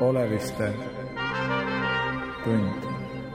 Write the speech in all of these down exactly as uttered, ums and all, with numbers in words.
Oleviste tund.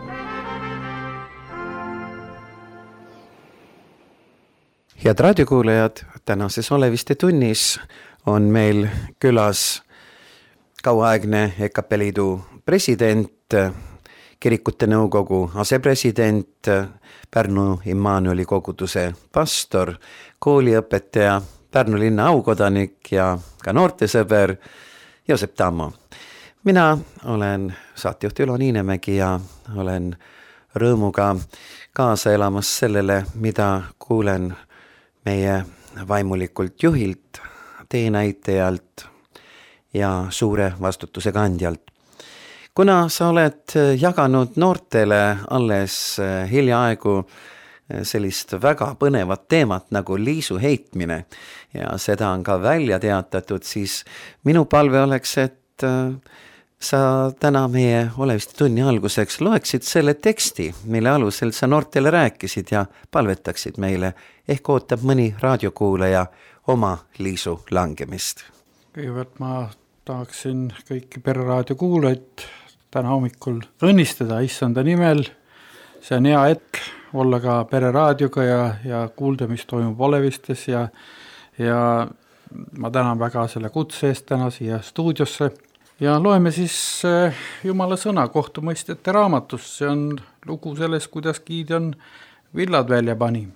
Head raadiokuulajad, tänases Oleviste tunnis on meil külas kauaaegne E K P Liidu president, kirikute nõukogu asepresident, Pärnu Immanueli koguduse pastor, kooliõpetaja, Pärnu linna aukodanik ja ka noortesõber Joosep Tammo. Mina olen saatejuht Ülo Niinemägi ja olen rõõmuga kaasa elamas sellele, mida kuulen meie vaimulikult juhilt, teenäitajalt ja suure vastutuse kandjalt. Kuna sa oled jaganud noortele alles hiljaaegu sellist väga põnevat teemat nagu liisu heitmine ja seda on ka välja teatatud, siis minu palve oleks, et sa täna meie Oleviste tunni alguseks loeksid selle teksti, mille alusel sa noortele rääkisid ja palvetaksid meile. Ehk ootab mõni raadiokuulaja oma liisu langemist. Kõigepealt ma tahaksin kõiki pereraadio kuulajaid täna hommikul õnnistada issanda nimel. See on hea hetk olla ka pereraadioga ja, ja kuulda, mis toimub Olevistes ja, ja ma tänan väga selle kutse eest täna siia stuudiosse. Ja loeme siis Jumala sõna kohtumõistjate raamatus. See on lugu sellest, kuidas Gideon villad välja pani.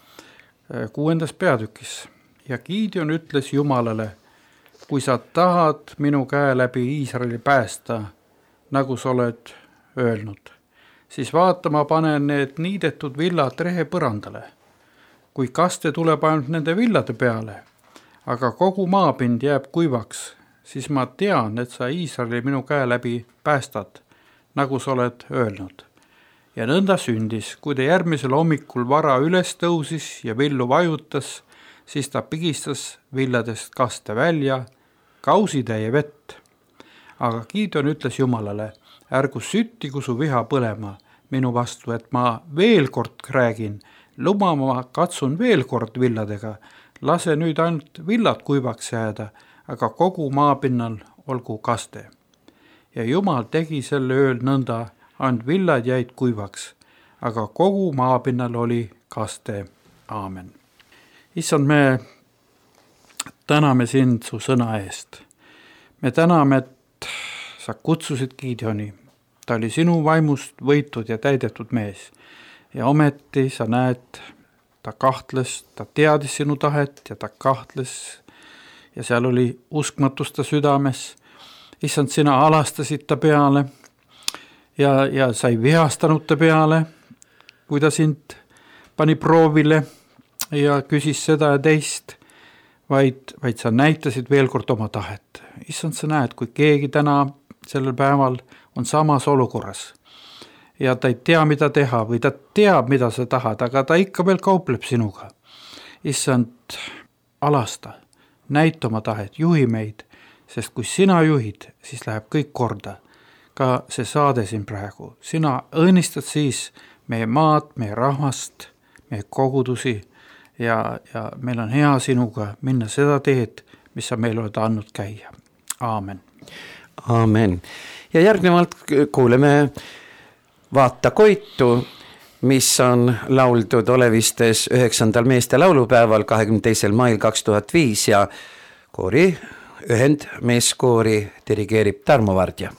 Kuuendas peatükis. Ja Gideon ütles Jumalale, kui sa tahad minu käe läbi Iisraeli päästa, nagu sa oled öelnud, siis vaata, ma panen need niidetud villad rehe põrandale. Kui kaste tuleb ainult nende villade peale, aga kogu maapind jääb kuivaks, siis ma tean, et sa Iisraeli minu käe läbi päästad, nagu sa oled öelnud. Ja nõnda sündis, kui ta järgmisel hommikul vara üles tõusis ja villu vajutas, siis ta pigistas villadest kaste välja, kausitäie vett. Aga Gideon ütles Jumalale, ärgu süttigu su viha põlema minu vastu, et ma veel kord räägin, luba ma katsun veel kord villadega, lase nüüd ainult villad kuivaks jääda, aga kogu maapinnal olgu kaste. Ja Jumal tegi selle ööl nõnda, ainult villad jäid kuivaks, aga kogu maapinnal oli kaste. Aamen. Issand, me täname sind su sõna eest. Me täname, et sa kutsusid Gideoni. Ta oli sinu vaimust võitud ja täidetud mees. Ja ometi sa näed, ta kahtles, ta teadis sinu tahet ja ta kahtles ja seal oli uskmatust ta südames. Issand, sina alastasid ta peale ja, ja sa ei vihastanud ta peale, kui ta sind pani proovile ja küsis seda ja teist, vaid, vaid sa näitasid veel kord oma tahet. Issand, sa näed, kui keegi täna sellel päeval on samas olukorras ja ta ei tea, mida teha või ta teab, mida sa tahad, aga ta ikka veel kaupleb sinuga. Issand, alasta, näita oma tahet, juhi meid, sest kui sina juhid, siis läheb kõik korda. Ka see saade siin praegu. Sina õnnistad siis meie maad, meie rahvast, meie kogudusi ja, ja meil on hea sinuga minna seda teed, mis sa meil oled andnud käia. Aamen. Aamen. Ja järgnevalt kuuleme Vaata koitu, mis on lauldud Olevistes üheksandal meeste laulupäeval kahekümne teisel mail kaks tuhat viis ja koori, ühend meeskoori dirigeerib Tarmo Vardja.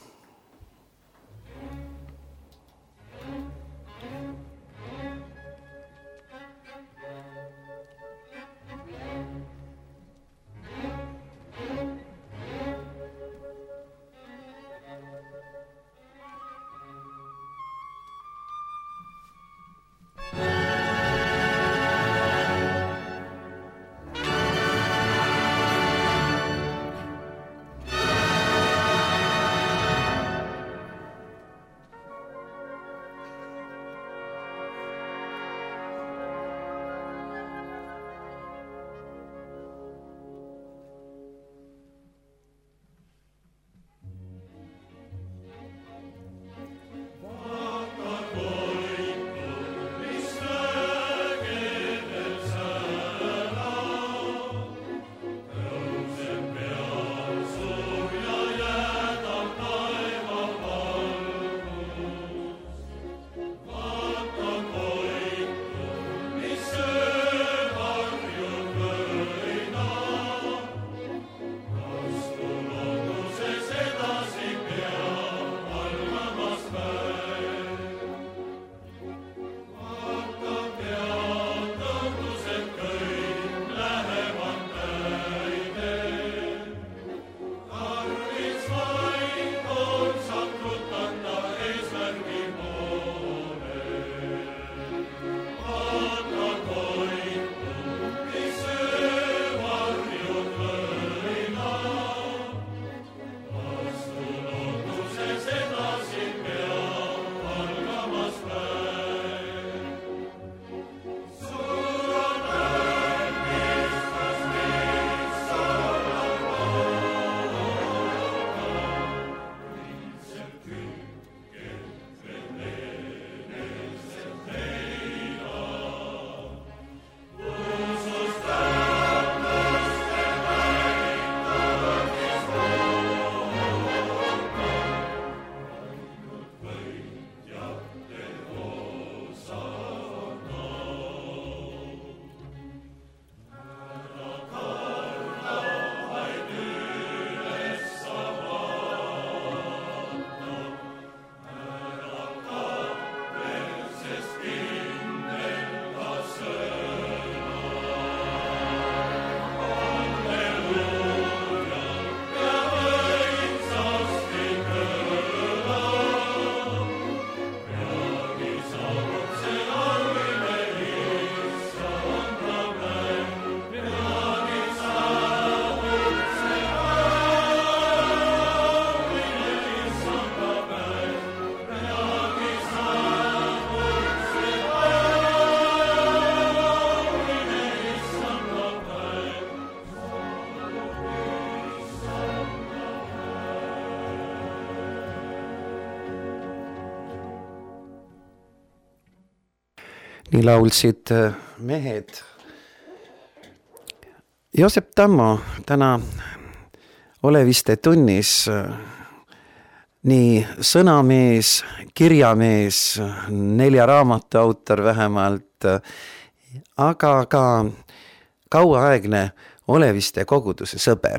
nii laulsid mehed. Joosep Tammo täna Oleviste tunnis nii sõnamees, kirjamees, nelja raamatu autor vähemalt, aga ka kauaaegne Oleviste koguduse sõber.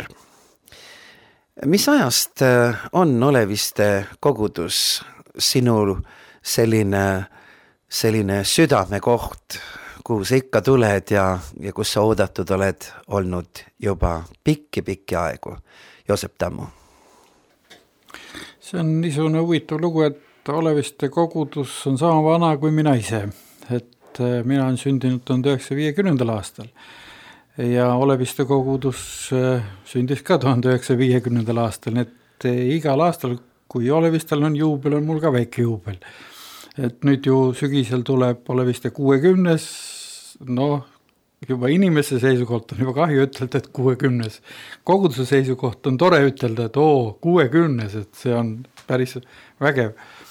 Mis ajast on Oleviste kogudus sinul selline, selline südamekoht, kuhu sa ikka tuled ja, ja kus sa oodatud oled olnud juba pikki-pikki aegu? Joosep Tammo. See on niisugune huvitav lugu, et Oleviste kogudus on sama vana kui mina ise. Et mina olen sündinud tuhande üheksasaja viiekümnendal aastal ja Oleviste kogudus sündis ka tuhande üheksasaja viiekümnendal aastal. Et igal aastal, kui Olevistel on juubel, on mul ka väike juubel. Et nüüd ju sügisel tuleb Oleviste kuuekümnes, noh, juba inimese seisukoht on juba kahju ütelda, et kuuekümnes. Koguduse seisukoht on tore ütelda, et oo, kuuekümnes, et see on päris vägev.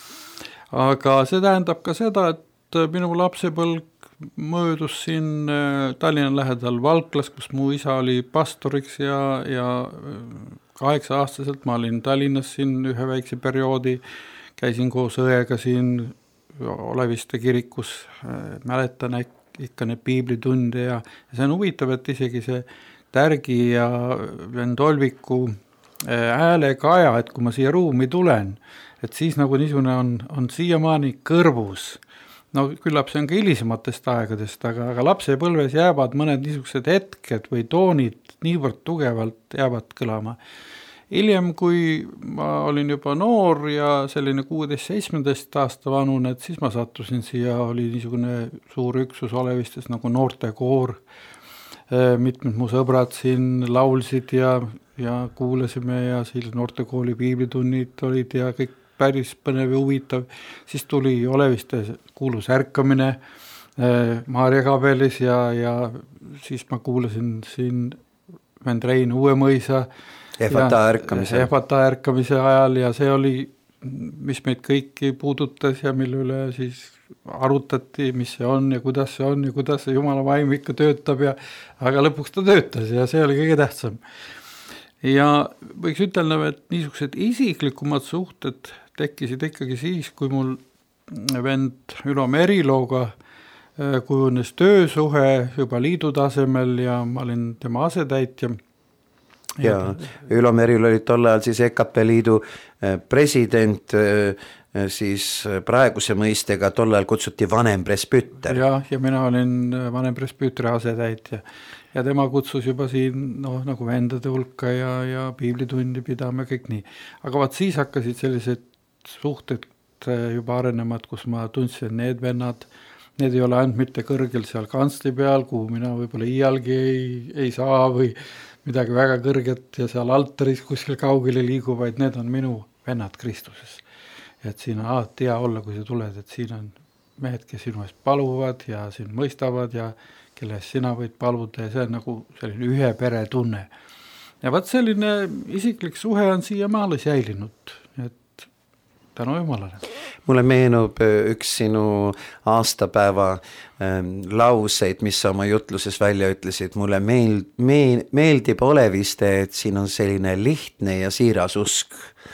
Aga see tähendab ka seda, et minu lapsepõlg möödus siin Tallinna lähedal Valklas, kus mu isa oli pastoriks ja, ja kaheksa aastaselt ma olin Tallinnas siin ühe väikse perioodi, käisin koos õega siin Oleviste kirikus, mäletan ikka need piiblitunde ja, ja see on huvitav, et isegi see Tärgi ja Vendolviku häälekaja, et kui ma siia ruumi tulen, et siis nagu niisugune on, on siiamaani kõrvus. No küllap see on ka hilisematest aegadest, aga, aga lapsepõlves jäävad mõned niisugused hetked või toonid niivõrd tugevalt jäävad kõlama. Hiljem, kui ma olin juba noor ja selline kuueteist seitsmeteist aasta vanune, et siis ma sattusin siia, oli niisugune suur üksus Olevistes nagu noortekoor. Mitmed mu sõbrad siin laulsid ja, ja kuulasime ja siis noortekooli piiblitunnid olid ja kõik päris põnev ja huvitav. Siis tuli Oleviste kuulus ärkamine Maarja kabelis ja, ja siis ma kuulasin siin vend Rein Uuemõisa Ehvata ärkamise. Ehvata ärkamise ajal ja see oli, mis meid kõiki puudutas ja mille üle siis arutati, mis see on ja kuidas see on ja kuidas see Jumala vaim ikka töötab ja aga lõpuks ta töötas ja see oli kõige tähtsam. Ja võiks ütelda, et niisugused isiklikumad suhted tekkisid ikkagi siis, kui mul vend Ülo Merilooga kujunes töösuhe juba liidu tasemel ja ma olin tema asetäitja. Ja Ülo Meril oli tol ajal siis E K P liidu president, siis praeguse mõistega tol ajal kutsuti vanem presbüter. Ja, ja mina olin vanem presbüteri asetäitja ja tema kutsus juba siin no, nagu vendade hulka ja, ja piiblitundi pidama kõik nii. Aga vaat siis hakkasid sellised suhted juba arenevad, kus ma tundsin need vennad, need ei ole ainult mitte kõrgel seal kantsli peal, kuhu mina võib-olla iialgi ei, ei saa või midagi väga kõrget ja seal altaris kuskil kaugele liigu, vaid need on minu vennad Kristuses. Et siin on alati hea olla, kui sa tuled, et siin on mehed, kes sinu eest paluvad ja siin mõistavad ja kelle eest sina võid paluda ja see on nagu selline ühe pere tunne. Ja vaat selline isiklik suhe on siia maale säilinud, et tänu Jumalale. Mulle meenub üks sinu aastapäeva lauseid, mis sa oma jutluses välja ütlesid. Mulle meel, meel, meeldib Oleviste, et siin on selline lihtne ja siiras usk.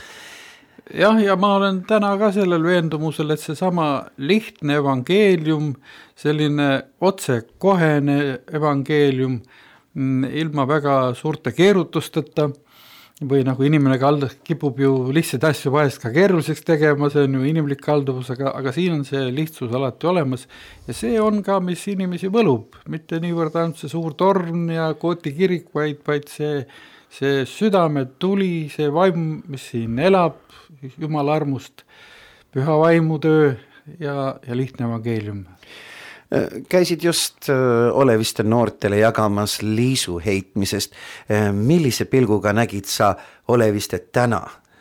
Jah, ja ma olen täna ka sellel veendumusel, et see sama lihtne evangeelium, selline otsekohene evangeelium, ilma väga suurte keerutusteta, või nagu inimene kald, kipub ju lihtsaid asju vahest ka keeruliseks tegema, see on ju inimlik kalduvus, aga, aga siin on see lihtsus alati olemas ja see on ka, mis inimesi võlub, mitte niivõrd ainult see suur torn ja kooti kirik, vaid, vaid see, see südame tuli, see vaim, mis siin elab, Jumala armust, püha vaimutöö ja, ja lihtne evangeelium. Käisid just Oleviste noortele jagamas liisu heitmisest. Millise pilguga nägid sa Oleviste täna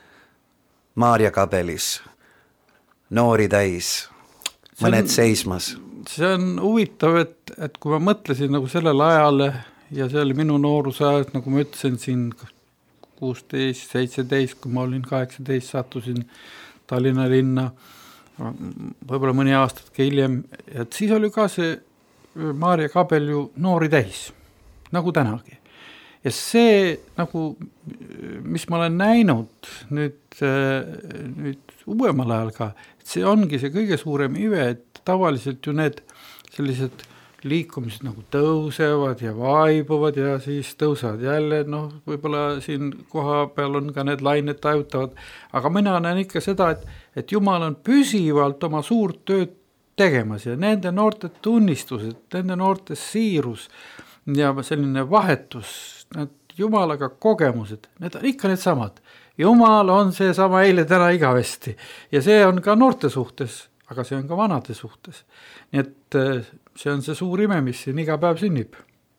Maarja kabelis, noori täis, mõned on, seismas? See on huvitav, et, et kui ma mõtlesin nagu sellel ajale ja see oli minu nooruse ajal, nagu ma ütlesin siin kuusteist, seitseteist, kui ma olin kaheksateist, sattusin Tallinna linna, võib-olla mõni aastatki hiljem, et siis oli ka see Maarja Kabel ju noori täis, nagu tänagi. Ja see, nagu, mis ma olen näinud nüüd, nüüd uuemal ajal ka, et see ongi see kõige suurem ive, et tavaliselt ju need sellised liikumised nagu tõusevad ja vaibuvad ja siis tõusevad jälle, noh, võib-olla siin koha peal on ka need lained tajutavad, aga mina näen ikka seda, et, et Jumal on püsivalt oma suurt tööd tegemas ja nende noorte tunnistused, nende noorte siirus ja selline vahetus, need Jumalaga kogemused, need on ikka need samad. Jumal on see sama eile, täna, igavesti ja see on ka noorte suhtes, aga see on ka vanade suhtes. Nii et see on see suur ime, mis siin iga päev sünnib.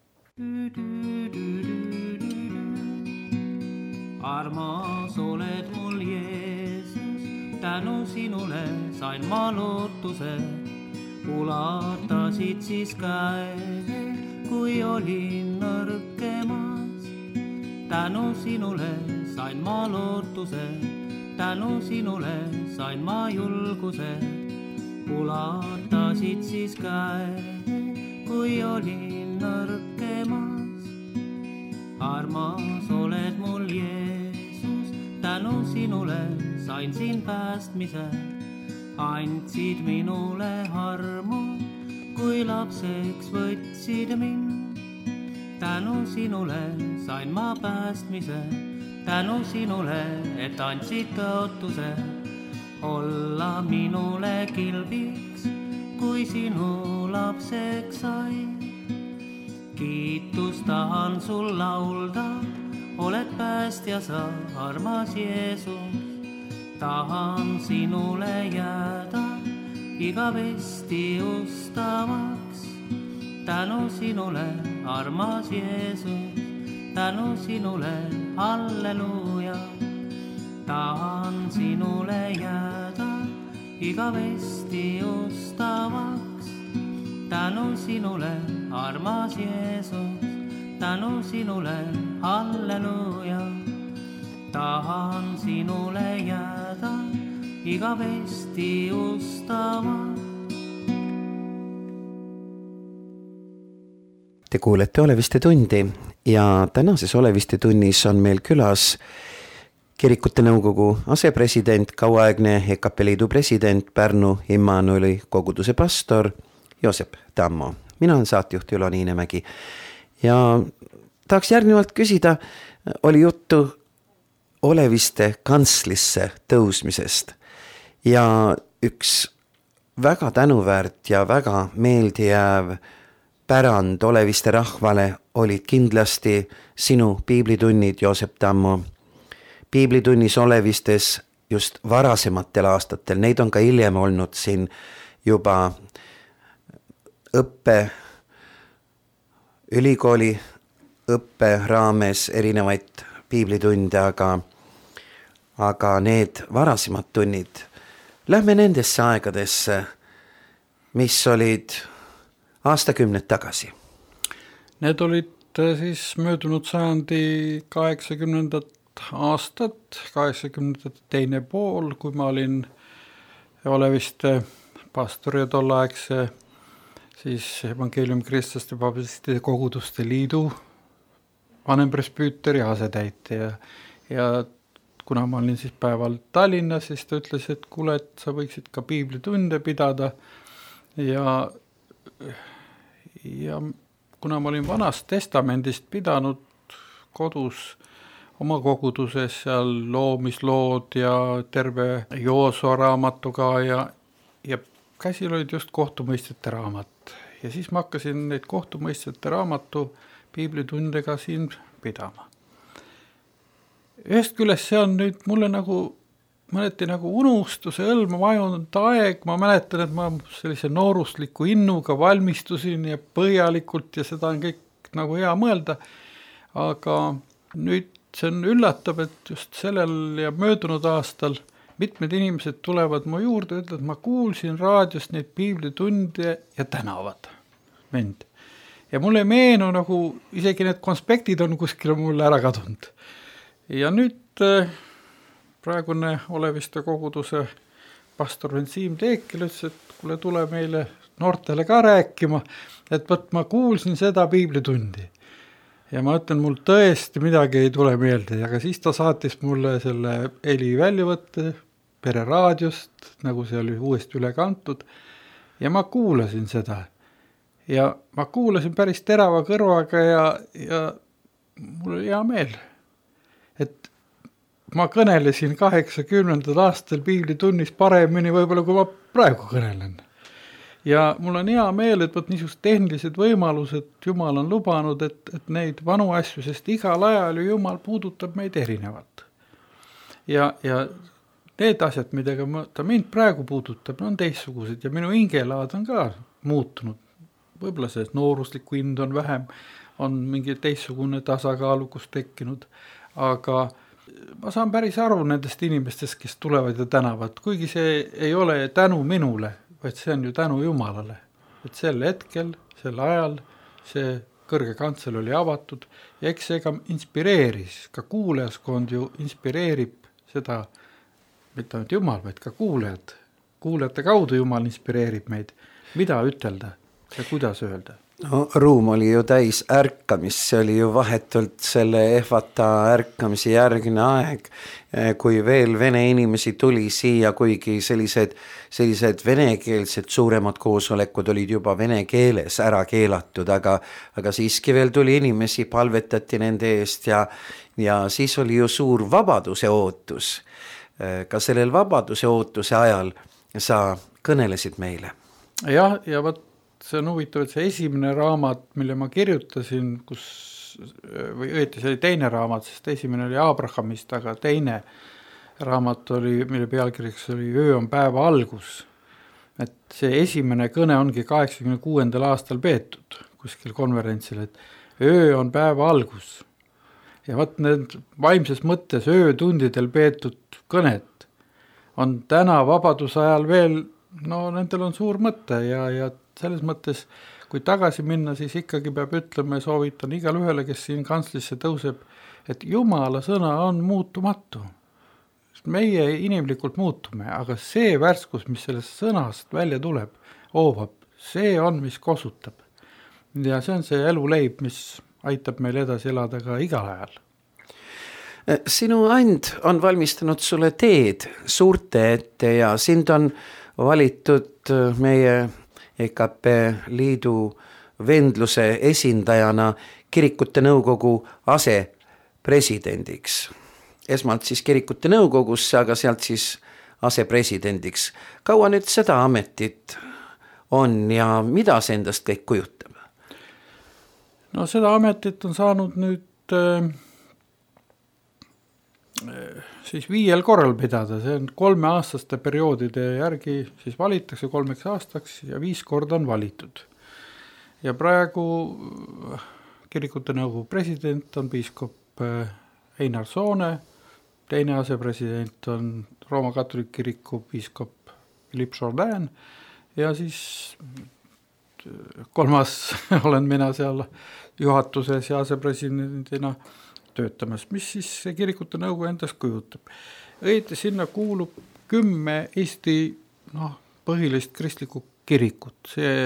Armas oled mul Jeesus, tänu sinule sain ma lootuse, ulatasid siis käe, kui olin nõrkemas. Tänu sinule sain ma lootuse, tänu sinule sain ma julguse, ulatasid siis käe, kui olin nõrkemas. Armas oled mul Jeesus, tänu sinule sain siin päästmise, andsid minule armu, kui lapseks võtsid mind. Tänu sinule sain ma päästmise, tänu sinule, et andsid tõotuse, olla minule kilbiks, kui sinu lapseks sain. Kiitus tahan sul laulda, oled päästja sa, armas Jeesus. Tahan sinule jääda, igavesti ustavaks. Tänu sinule, armas Jeesus, tänu sinule, halleluuja. Tahan sinule jääda, igavesti ustavaks. Tänu sinule, armas Jeesus, tänu sinule, halleluuja. Tahan sinule jääda, igavesti ustavaks. Te kuulete Oleviste tundi ja tänases Oleviste tunnis on meil külas Kirikute nõukogu asepresident, kauaaegne E K P Liidu president, Pärnu Immanueli koguduse pastor Joosep Tammo. Mina olen saatejuht Ülo Niinemägi ja tahaks järgnevalt küsida, oli juttu Oleviste kantslisse tõusmisest ja üks väga tänuväärt ja väga meeldijääv pärand Oleviste rahvale olid kindlasti sinu piiblitunnid, Joosep Tammo. Piiblitunnis Olevistes just varasematel aastatel, neid on ka hiljem olnud siin juba õppe, ülikooli õppe raames erinevaid piiblitunde, aga, aga need varasemad tunnid, lähme nendesse aegadesse, mis olid aastakümned tagasi. Need olid siis möödunud sajandi kaheksakümnendat aastat, kaheksakümnendat teine pool, kui ma olin Oleviste pastor ja tolleaegse siis Evangeeliumi kristlaste baptistide koguduste liidu vanempresbüüter ja asetäitja. Ja kuna ma olin siis päeval Tallinnas, siis ta ütles, et kuule, et sa võiksid ka piiblitunde pidada ja ja kuna ma olin Vanast Testamendist pidanud kodus oma koguduses seal loomislood ja terve Joosua raamatuga ja, ja käsil olid just kohtumõistjate raamat. Ja siis ma hakkasin neid kohtumõistjate raamatu piiblitundega siin pidama. Ühest küljest see on nüüd mulle nagu mõneti nagu unustuse õlma vajunud aeg, ma mäletan, et ma sellise noorusliku innuga valmistusin ja põhjalikult ja seda on kõik nagu hea mõelda, aga nüüd see on üllatab, et just sellel ja möödunud aastal mitmed inimesed tulevad mu juurde ja ütlevad, et ma kuulsin raadiost neid piiblitunde ja tänavad mind. Ja mulle ei meenu nagu, isegi need konspektid on kuskil mulle ära kadunud. Ja nüüd praegune Oleviste koguduse pastor Siim Teekil, ütles, et kuule, tule meile noortele ka rääkima, et võt ma kuulsin seda piiblitundi. Ja ma ütlen, mul tõesti midagi ei tule meelde, aga siis ta saatis mulle selle heli väljavõtte Pere raadiost, nagu see oli uuesti üle kantud, ja ma kuulasin seda. Ja ma kuulasin päris terava kõrvaga ja, ja mul oli hea meel, et ma kõnelesin kaheksakümnendal aastal piiblitunnis paremini võib-olla, kui ma praegu kõnelen. Ja mul on hea meel, et võt niisugused tehnilised võimalused, Jumal on lubanud, et, et neid vanu asju, sest igal ajal ju Jumal puudutab meid erinevalt. Ja, ja need asjad, midagi ta mind praegu puudutab, on teistsugused ja minu hingelaad on ka muutunud. Võib-olla see nooruslikku ind on vähem, on mingi teistsugune tasakaalukus tekkinud, aga ma saan päris aru nendest inimestest, kes tulevad ja tänavad, kuigi see ei ole tänu minule, vaid see on ju tänu Jumalale, et sel hetkel, sel ajal see kõrge kantsel oli avatud ja eks see ka inspireeris, ka kuulajaskond ju inspireerib seda, mitte ainult Jumal, vaid ka kuulajad. Kuulajate kaudu Jumal inspireerib meid, mida ütelda ja kuidas öelda. No, ruum oli ju täis ärkamist, see oli ju vahetult selle ehvata ärkamise järgne aeg, kui veel vene inimesi tuli siia, kuigi sellised, sellised venekeelsed suuremad koosolekud olid juba vene keeles ära keelatud, aga, aga siiski veel tuli inimesi, palvetati nende eest ja, ja siis oli ju suur vabaduse ootus. Ka sellel vabaduse ootuse ajal sa kõnelesid meile. Jah, ja võt see on huvitav, et see esimene raamat, mille ma kirjutasin, kus, või õieti see oli teine raamat, sest esimene oli Abrahamist, aga teine raamat oli, mille pealkirjaks oli Öö on päeva algus. Et see esimene kõne ongi kaheksakümne kuuendal aastal peetud kuskil konverentsil, et öö on päeva algus. Ja vaat need vaimses mõttes öötundidel peetud kõned on täna vabaduse ajal veel, no nendel on suur mõte ja, ja selles mõttes, kui tagasi minna, siis ikkagi peab ütlema ja soovitan igal ühele, kes siin kantslisse tõuseb, et Jumala sõna on muutumatu. Meie inimlikult muutume, aga see värskus, mis sellest sõnast välja tuleb, oovab, see on, mis kosutab. Ja see on see eluleib, mis aitab meil edasi elada ka igal ajal. Sinu and on valmistanud sulle teed suurte ette ja sind on valitud meie E K P liidu vendluse esindajana kirikute nõukogu asepresidendiks. Esmalt siis kirikute nõukogusse, aga sealt siis asepresidendiks. Kaua nüüd seda ametit on ja mida see endast kõik kujutab? No seda ametit on saanud nüüd äh, siis viiel korral pidada, see on kolme aastaste perioodide järgi siis valitakse kolmeks aastaks ja viis korda on valitud. Ja praegu kirikute nõukogu president on piiskop Einar Soone, teine asepresident on Rooma katoliku kiriku piiskop Philippe Jourdain ja siis kolmas olen mina seal juhatuses ja asepresidendina töötamas, mis siis see kirikute nõukogu endast kujutab. Õieti sinna kuulub kümme Eesti noh, põhilist kristlikku kirikut. See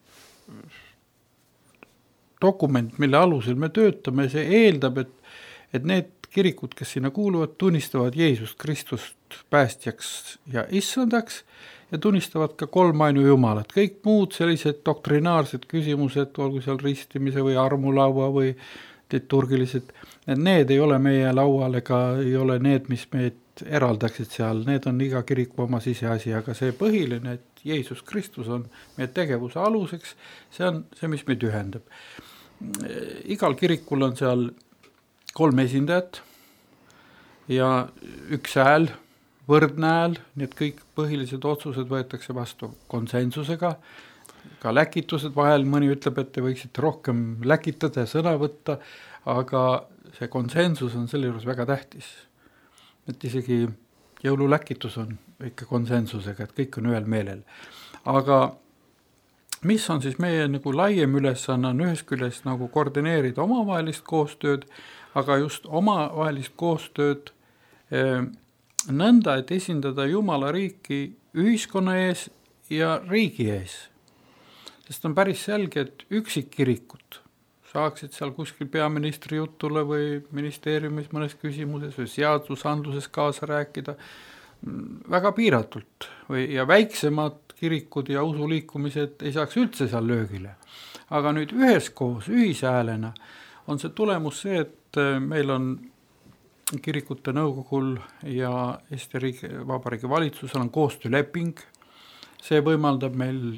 dokument, mille alusel me töötame, see eeldab, et, et need kirikud, kes sinna kuuluvad, tunnistavad Jeesust Kristust päästjaks ja issandaks ja tunnistavad ka kolmainu Jumalat. Kõik muud sellised doktrinaarsed küsimused, olgu seal ristimise või armulaua või liturgilised, need ei ole meie laual ega ei ole need, mis meid eraldaksid seal, need on iga kiriku oma siseasi, aga see põhiline, et Jeesus Kristus on meie tegevuse aluseks, see on see, mis meid ühendab. Igal kirikul on seal kolm esindajat ja üks hääl, võrdne hääl, nii et kõik põhilised otsused võetakse vastu konsensusega, ka läkitused vahel, mõni ütleb, et te võiksite rohkem läkitada ja sõna võtta, aga see konsensus on selle juures väga tähtis. Et isegi jõululäkitus on ikka konsensusega, et kõik on ühel meelel. Aga mis on siis meie nagu laiem ülesanne on ühes küljest nagu koordineerida omavahelist koostööd, aga just omavahelist koostööd eh, nõnda, et esindada Jumala riiki ühiskonna ees ja riigi ees. Sest on päris selge, et üksikkirikud saaksid seal kuskil peaministri jutule või ministeeriumis mõnes küsimuses või seadusandluses kaasa rääkida väga piiratult või, ja väiksemad kirikud ja usuliikumised ei saaks üldse seal löögile. Aga nüüd üheskoos, ühishäälena on see tulemus see, et meil on kirikute nõukogul ja Eesti riigi, Vabariigi valitsusel on koostööleping. See võimaldab meil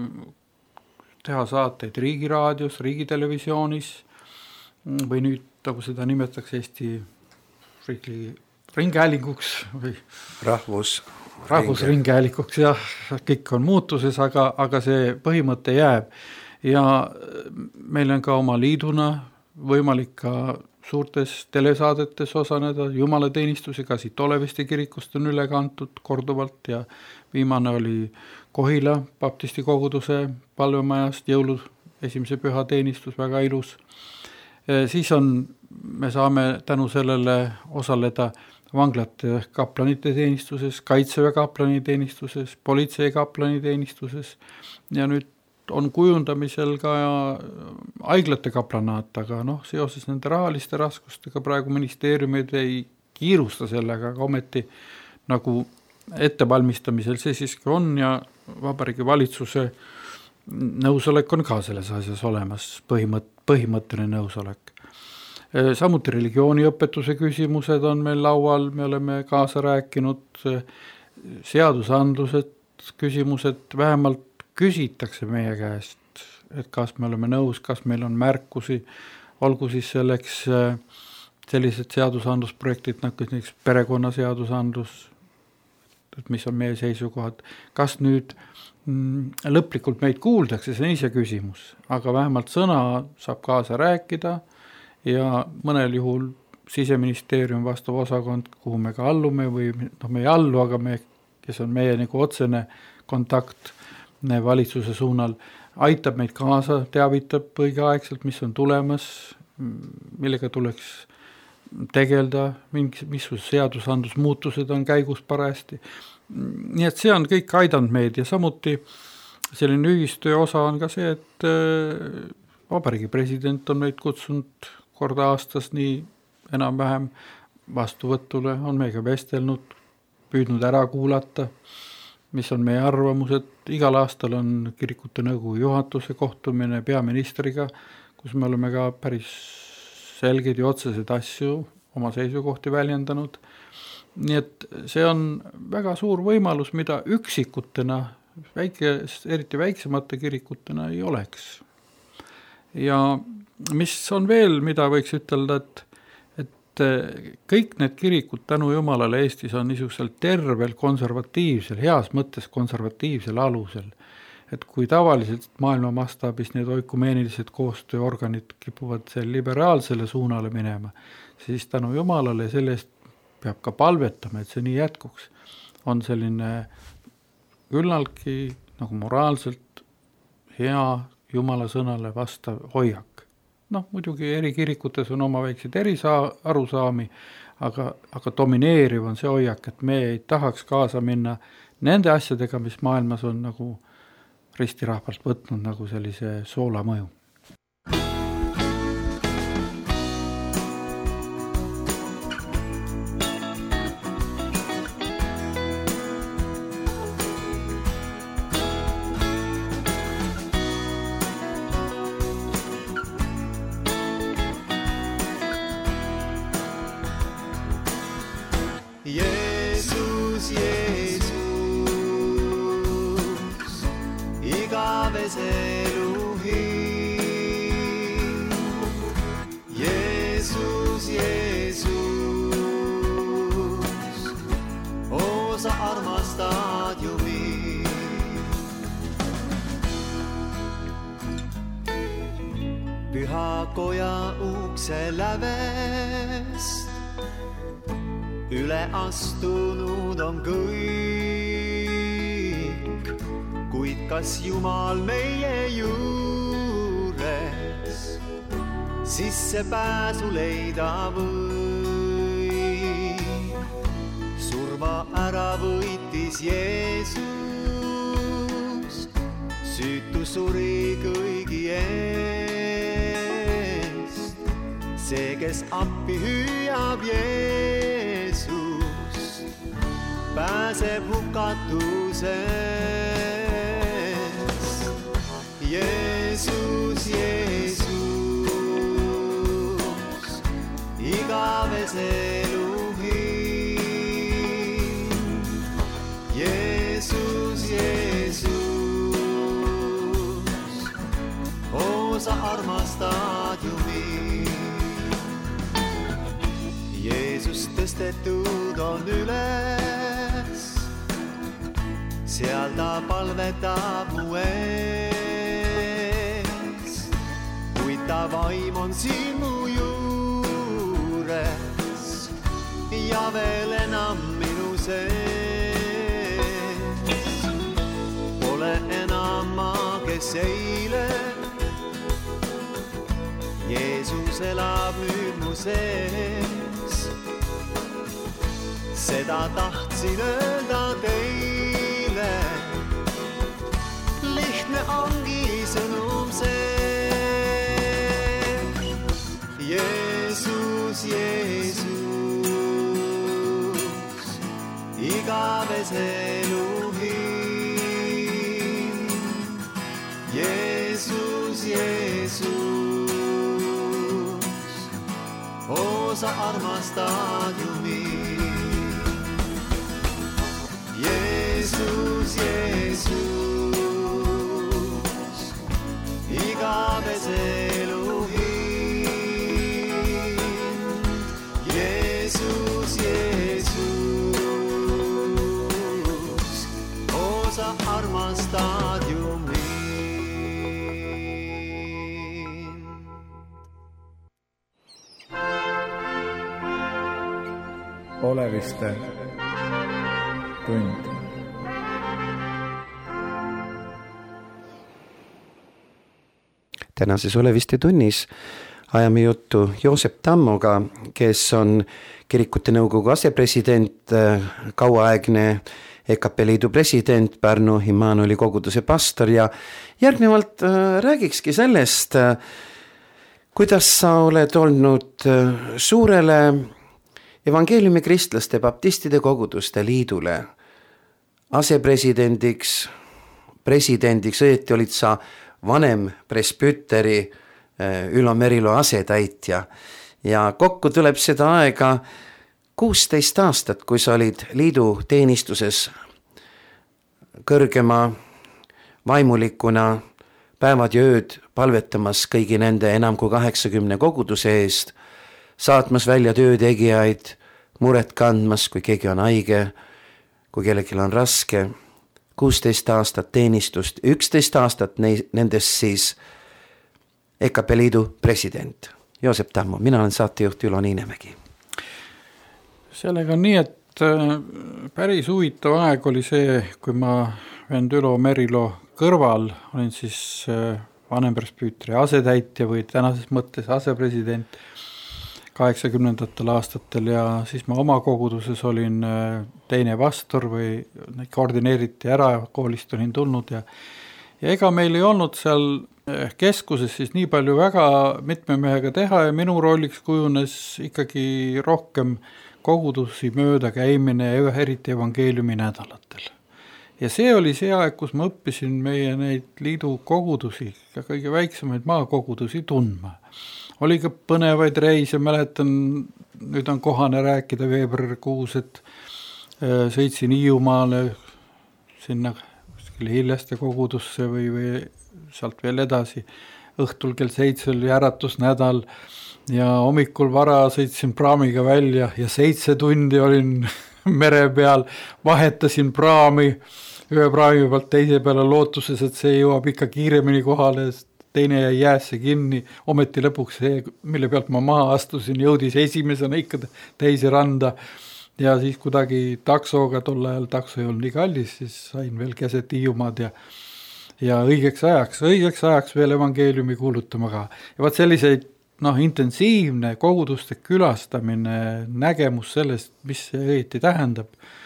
teha saateid riigiraadios, riigitelevisioonis või nüüd, nagu seda nimetatakse Eesti riigi ringhäälinguks või rahvus rahvusringhäälikuks, jah, kõik on muutuses, aga, aga see põhimõte jääb. Ja meil on ka oma liiduna võimalik ka suurtes telesaadetes osaneda, jumalateenistusega, siit Oleviste kirikust on üle kantud korduvalt ja viimane oli Kohila baptisti koguduse palvemajast jõulu esimese püha teenistus, väga ilus. Siis on, me saame tänu sellele osaleda vanglate kaplanite teenistuses, kaitseväe kaplani teenistuses, politsei kaplani teenistuses ja nüüd on kujundamisel ka haiglate kaplanaat, aga noh, seoses nende rahaliste raskustega praegu ministeeriumid ei kiirusta sellega, aga ometi nagu ettevalmistamisel see siiski on ja Vabariigi valitsuse nõusolek on ka selles asjas olemas, põhimõt, põhimõtteline nõusolek. Samuti religiooniõpetuse küsimused on meil laual, me oleme kaasa rääkinud, seadusandlused, küsimused, vähemalt küsitakse meie käest, et kas me oleme nõus, kas meil on märkusi, olgu siis selleks sellised seadusandlusprojektid, nagu näiteks perekonnaseadusandlus, et mis on meie seisukohad, kas nüüd mm, lõplikult meid kuuldakse, see on ise küsimus, aga vähemalt sõna saab kaasa rääkida ja mõnel juhul Siseministeerium vastav osakond, kuhu me ka allume või noh, me ei allu, aga me, kes on meie nagu otsene kontakt valitsuse suunal, aitab meid kaasa, teavitab õigeaegselt, mis on tulemas, millega tuleks tegelda, mis seadusandlus muutused on käigus parajasti. Nii et see on kõik aidanud meid ja samuti selline ühistöö osa on ka see, et Vabariigi president on meid kutsunud korda aastas nii enam-vähem vastuvõtule, on meiega vestelnud, püüdnud ära kuulata, mis on meie arvamused. Igal aastal on kirikute nõukogu juhatuse kohtumine peaministriga, kus me oleme ka päris selgeid ja otseseid asju oma seisukohti väljendanud. Nii et see on väga suur võimalus, mida üksikutena, väike, eriti väiksemate kirikutena ei oleks. Ja mis on veel, mida võiks ütelda, et, et kõik need kirikud tänu Jumalale Eestis on niisugusel tervel konservatiivsel, heas mõttes konservatiivsel alusel. Et kui tavaliselt maailma mastaabis need oikumeenilised koostööorganid kipuvad seal liberaalsele suunale minema, siis tänu Jumalale sellest peab ka palvetama, et see nii jätkuks. On selline küllaltki nagu moraalselt hea Jumala sõnale vastav hoiak. Noh, muidugi eri kirikutes on oma väikseid eri arusaami, aga, aga domineeriv on see hoiak, et me ei tahaks kaasa minna nende asjadega, mis maailmas on nagu ristirahvalt võtnud nagu sellise soola mõju. Pühakoja ukse lävest üle astunud on kõik, kuid kas Jumal meie juures sissepääsu leida või? surma ära võitis Jeesus, süütu suri kõigi eest. See, kes appi hüüab Jeesust, pääseb hukatusest. Jeesus, Jeesus, igaves elu hind. Jeesus, Jeesus, oo sa armastad ju mind. Jeesus tõstetud on üles, seal ta palvetab mu ees. Kuid ta vaim on siin mu juures ja veel enam minu sees. Pole enam ma, kes eile, Jeesus elab nüüd mu sees. Seda tahtsin öelda teile, lihtne ongi sõnum see. Jeesus, Jeesus, igaves elu hind. Jeesus, Jeesus, oo sa armastad ju mind. Jeesus, Jeesus, igaves elu hind. Jeesus, Jeesus, oo sa armastad ju mind. Oleviste tund. Tänases Oleviste tunnis ajame juttu Joosep Tammoga, kes on kirikute nõukogu asepresident, kauaaegne E K P liidu president, Pärnu Immanueli koguduse pastor ja järgnevalt räägikski sellest, kuidas sa oled olnud suurele evangeeliumi kristlaste baptistide koguduste liidule asepresidendiks, presidendiks, õieti olid sa vanem presbüteri Ülo Merilo asetäitja ja kokku tuleb seda aega kuusteist aastat, kui sa olid liidu teenistuses kõrgema vaimulikuna päevad ja ööd palvetamas kõigi nende enam kui kaheksakümne koguduse eest, saatmas välja töötegijaid, muret kandmas, kui keegi on haige, kui kellelgi on raske. kuusteist aastat teenistust, üksteist aastat nendest siis E K P liidu president. Joosep Tammo, mina olen saatejuht Ülo Niinemägi. Sellega on nii, et päris huvitav aeg oli see, kui ma vend Ülo Merilo kõrval olin siis vanempresbüütri asetäitja või tänases mõttes asepresident kaheksakümnendatel aastatel ja siis ma oma koguduses olin teine pastor või koordineeriti ära, koolist olin tulnud ja, ja ega meil ei olnud seal keskuses siis nii palju väga mitme mehega teha ja minu rooliks kujunes ikkagi rohkem kogudusi mööda käimine ja eriti evangeeliumi nädalatel. Ja see oli see aeg, kus ma õppisin meie neid liidu kogudusi ja kõige väiksemaid maakogudusi tundma. Oli ka põnevaid reise, mäletan, nüüd on kohane rääkida veebruarikuus, et sõitsin Hiiumaale sinna Hiljaste kogudusse või, või sealt veel edasi. Õhtul kell seitse oli äratusnädal ja hommikul vara sõitsin praamiga välja ja seitse tundi olin mere peal, vahetasin praami, ühe praami pealt teise peale lootuses, et see jõuab ikka kiiremini kohale, teine jäi jäässe kinni, ometi lõpuks see, mille pealt ma maha astusin, jõudis esimesena ikka teise randa ja siis kuidagi taksoga, tol ajal takso ei olnud nii kallis, siis sain veel keset Hiiumaad ja, ja õigeks ajaks, õigeks ajaks veel evangeeliumi kuulutama ka. Ja vaat selliseid noh, intensiivne koguduste külastamine, nägemus sellest, mis see õieti tähendab,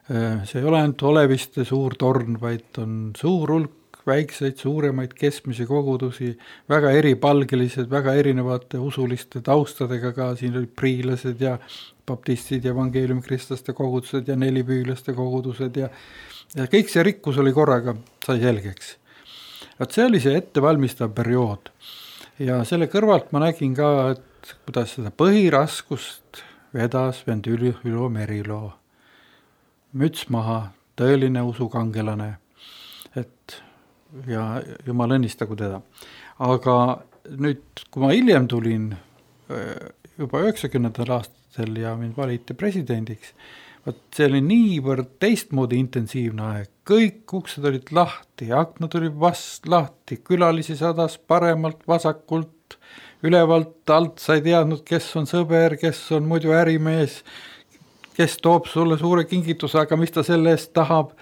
see ei ole ainult Oleviste suur torn, vaid on suur hulk väikseid, suuremaid keskmisi kogudusi, väga eripalgelised, väga erinevate usuliste taustadega ka, siin olid priilased ja baptistid ja evangeeliumikristlaste kogudused ja nelipüüleste kogudused ja, ja kõik see rikkus oli korraga, sai selgeks. Et see oli see ettevalmistav periood ja selle kõrvalt ma nägin ka, et kuidas seda põhiraskust vedas vend Ülo Meriloo. Müts maha, tõeline usukangelane, et ja jumal õnnistagu teda. Aga nüüd, kui ma hiljem tulin juba üheksakümnendatel aastatel ja mind valiti presidendiks, võt see oli niivõrd teistmoodi intensiivne aeg. Kõik uksed olid lahti, aknad olid vast lahti, külalisi sadas paremalt, vasakult, ülevalt, alt sa ei teadnud, kes on sõber, kes on muidu ärimees, kes toob sulle suure kingituse, aga mis ta selle eest tahab.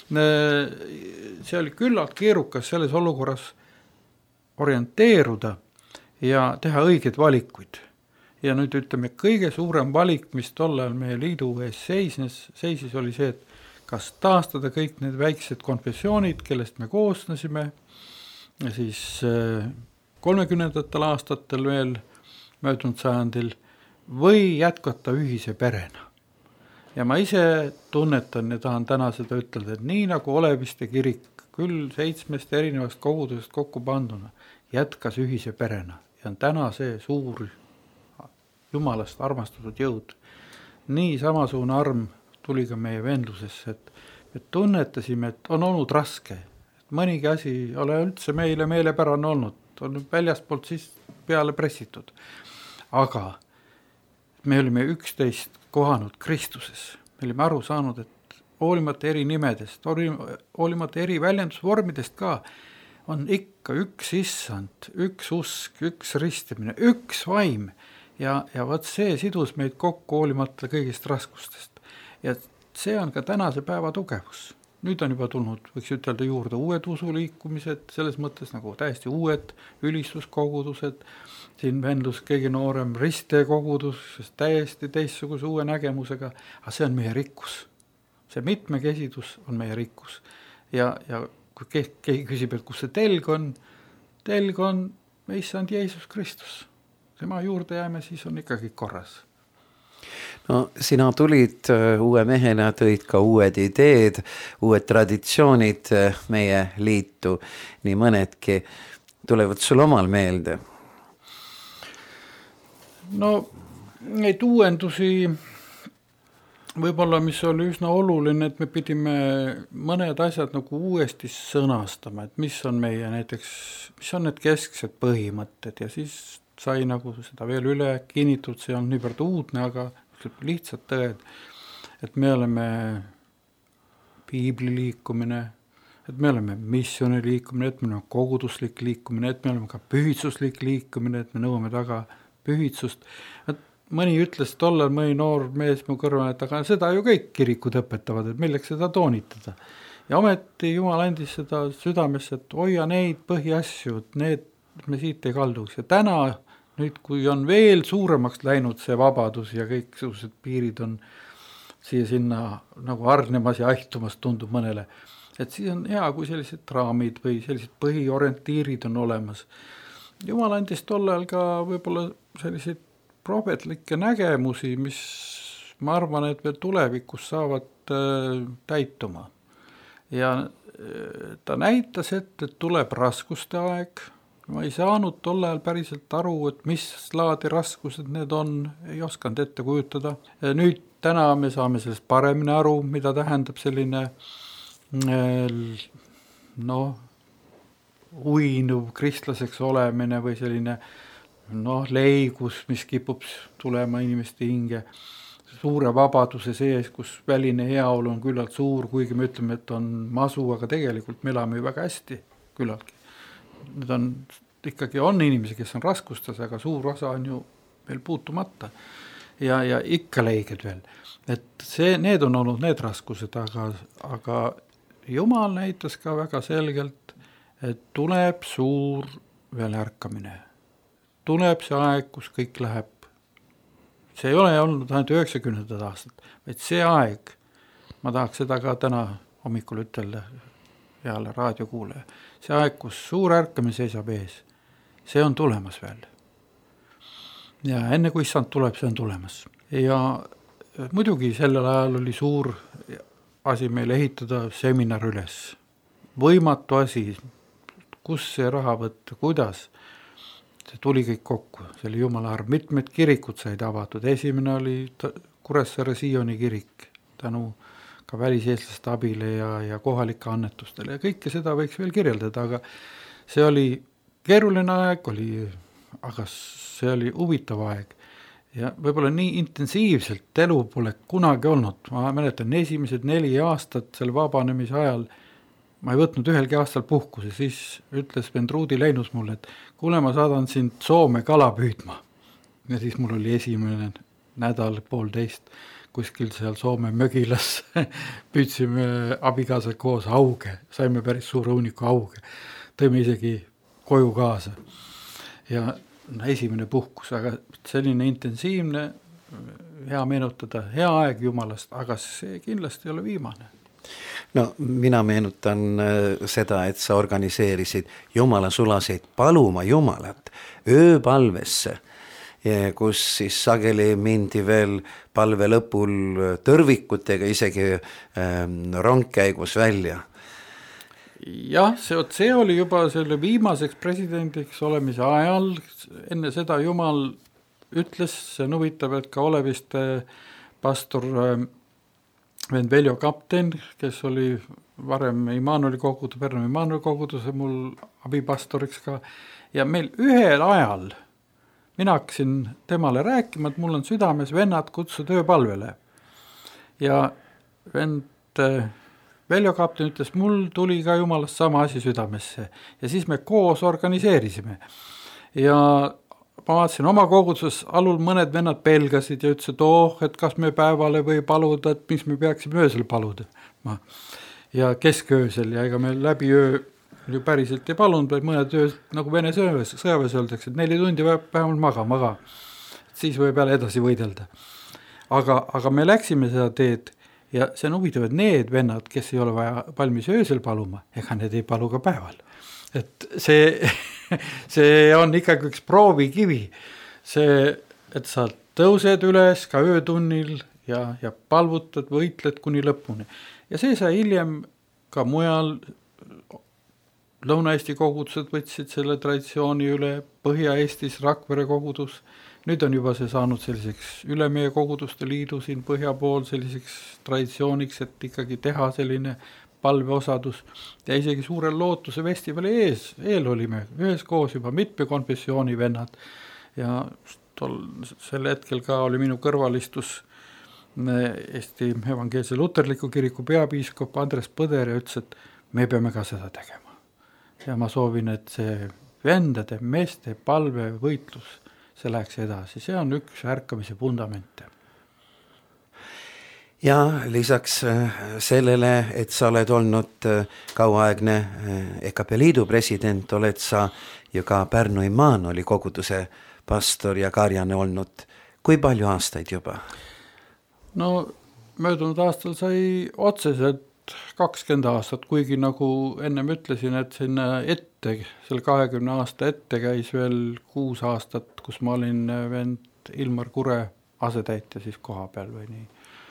See oli küllalt keerukas selles olukorras orienteeruda ja teha õigeid valikuid. Ja nüüd ütleme, kõige suurem valik, mis tollal meie liidu ees seisnes, seisis oli see, et kas taastada kõik need väiksed konfessioonid, kellest me koosnesime, ja siis kolmekümnendatel aastatel veel möödunud sajandil, või jätkata ühise perena. Ja ma ise tunnetan ja tahan täna seda ütelda, et nii nagu Oleviste kirik küll seitsmest erinevast kogudusest kokku panduna jätkas ühise perena ja on täna see suur jumalast armastatud jõud. Nii samasugune arm tuli ka meie vendlusesse, et me tunnetasime, et on olnud raske. Et mõnigi asi ei ole üldse meile meelepärane olnud, on väljastpoolt siis peale pressitud. Aga me olime üksteist kohanud Kristuses. Me olime aru saanud, et hoolimata eri nimedest, hoolimata eri väljendusvormidest ka, on ikka üks issand, üks usk, üks ristimine, üks vaim. Ja, ja võt see sidus meid kokku hoolimata kõigist raskustest. Ja see on ka tänase päeva tugevus. Nüüd on juba tulnud, võiks ütelda juurde, uued usuliikumised, selles mõttes nagu täiesti uued ülistuskogudused, siin vendlus kõige noorem ristekogudus, täiesti teistsuguse uue nägemusega, aga see on meie rikkus. See mitmekesidus on meie rikkus. Ja, ja kui keegi küsib, et kus see telg on, telg on issand Jeesus Kristus. Tema juurde jääme, siis on ikkagi korras. No sina tulid uue mehena, tõid ka uued ideed, uued traditsioonid meie liitu, nii mõnedki tulevad sul omal meelde. No neid uuendusi võib-olla, mis oli üsna oluline, et me pidime mõned asjad nagu uuesti sõnastama, et mis on meie näiteks, mis on need kesksed põhimõtted ja siis sai nagu seda veel üle kinnitud, see on niivõrd uudne, aga lihtsalt tõed, et me oleme piibli liikumine, et me oleme missiooni liikumine, et me oleme koguduslik liikumine, et me oleme ka pühitsuslik liikumine, et me nõuame taga pühitsust. Et mõni ütles tollal, mõni noor mees mu kõrval, et aga seda ju kõik kirikud õpetavad, et milleks seda toonitada. Ja ometi Jumal andis seda südamesse, et hoia neid põhiasju, et need me siit ei kalduks. Ja täna nüüd, kui on veel suuremaks läinud see vabadus ja kõik sellised piirid on siia sinna nagu arnemas ja aihtumas tundub mõnele, et siis on hea, kui sellised raamid või sellised põhiorientiirid on olemas. Jumal andis tollal ka võib-olla selliseid prohvetlikke nägemusi, mis ma arvan, et veel tulevikus saavad äh, täituma. Ja äh, ta näitas, et, et tuleb raskuste aeg. Ma ei saanud tollal päriselt aru, et mis laadi raskused need on, ei osanud ette kujutada. Nüüd täna me saame sellest paremini aru, mida tähendab selline no, uinuv kristlaseks olemine või selline no, leigus, mis kipub tulema inimeste hinge suure vabaduse sees, kus väline heaolu on küllalt suur, kuigi me ütleme, et on masu, aga tegelikult me elame ju väga hästi küllaltki. Need on, ikkagi on inimesi, kes on raskustes, aga suur osa on ju veel puutumata ja, ja ikka leiged veel. Et see, need on olnud need raskused, aga, aga Jumal näitas ka väga selgelt, et tuleb suur veel ärkamine. Tuleb see aeg, kus kõik läheb. See ei ole olnud ainult üheksakümnendad aastad, vaid see aeg, ma tahaks seda ka täna hommikul ütelda heale raadiokuulaja. See aeg, kus suur ärkamine seisab ees, see on tulemas veel. Ja enne kui issand tuleb, see on tulemas. Ja muidugi sellel ajal oli suur asi meil ehitada seminar üles. Võimatu asi, kus see raha võtta, kuidas. See tuli kõik kokku, see oli jumala arv. Mitmed kirikud said avatud. Esimene oli Kuressaare Sioni kirik, tänu ka väliseestlaste abile ja, ja kohalike annetustele. Ja kõike seda võiks veel kirjeldada, aga see oli keeruline aeg, oli, aga see oli huvitav aeg. Ja võib-olla nii intensiivselt elu pole kunagi olnud. Ma mäletan, esimesed neli aastat selle vabanemise ajal ma ei võtnud ühelgi aastal puhkuse, siis ütles Vendruudi Leinus mulle, et kuule, ma saadan sind Soome kala püüdma. Ja siis mul oli esimene nädal, poolteist, kuskil seal Soome mögilas püüdsime abikaasa koos auge, saime päris suure hunniku auge, tõime isegi koju kaasa. Ja no, esimene puhkus, aga selline intensiivne, hea meenutada, hea aeg jumalast, aga see kindlasti ei ole viimane. No mina meenutan seda, et sa organiseerisid jumala sulaseid paluma jumalat ööpalvesse, kus siis sageli mindi veel palve lõpul tõrvikutega isegi rongkäigus välja. Jah, see, see oli juba selle viimaseks presidendiks olemise ajal, enne seda jumal ütles, see on huvitav, et ka olevist pastor Vend Veljo kapten, kes oli varem Immanueli kogudus, Pärnu Immanueli kogudus, mul abipastoriks ka. Ja meil ühel ajal mina hakkasin temale rääkima, et mul on südames vennad kutsu tööpalvele. Ja vend Veljo kapten ütles, mul tuli ka jumalast sama asi südamesse. Ja siis me koos organiseerisime. Ja ma vaatasin oma koguduses, alul mõned vennad pelgasid ja ütlesid, oh, et kas me päevale või paluda, et mis me peaksime öösel paluda. Ja kesköösel ja ega me läbi öö ju päriselt ei palunud, vaid mõned öö, nagu Vene sõjaväes, sõjaväes öeldakse, et neli tundi vähemalt maga, maga. Siis võib jälle edasi võidelda. Aga, aga me läksime seda teed ja see on huvitav, et need vennad, kes ei ole vaja valmis öösel paluma, ega need ei palu ka päeval. Et see, see on ikkagi üks proovikivi. See, et sa tõused üles ka öötunnil ja, ja palvutad, võitled kuni lõpuni. Ja see sai hiljem ka mujal, Lõuna-Eesti kogudused võtsid selle traditsiooni üle, Põhja-Eestis Rakvere kogudus. Nüüd on juba see saanud selliseks üle meie koguduste liidu siin põhja pool selliseks traditsiooniks, et ikkagi teha selline palveosadus ja isegi suurel lootuse festivali ees, eel olime ühes koos juba mitme konfessiooni vennad ja tol, sel hetkel ka oli minu kõrvalistus Eesti evangeelse luterliku kiriku peapiiskop Andres Põder ja ütles, et me peame ka seda tegema. Ja ma soovin, et see vendade, meeste palve võitlus, see läheks edasi. See on üks ärkamise fundamente. Ja lisaks sellele, et sa oled olnud kauaaegne E K P Liidu president, oled sa ju ka Pärnu Immanueli koguduse pastor ja karjane olnud. Kui palju aastaid juba? No möödunud aastal sai otseselt kakskümmend aastat, kuigi nagu ennem ütlesin, et sinna ette, selle kahekümne aasta ette käis veel kuus aastat, kus ma olin vend Ilmar Kure asetäitja siis koha peal või nii.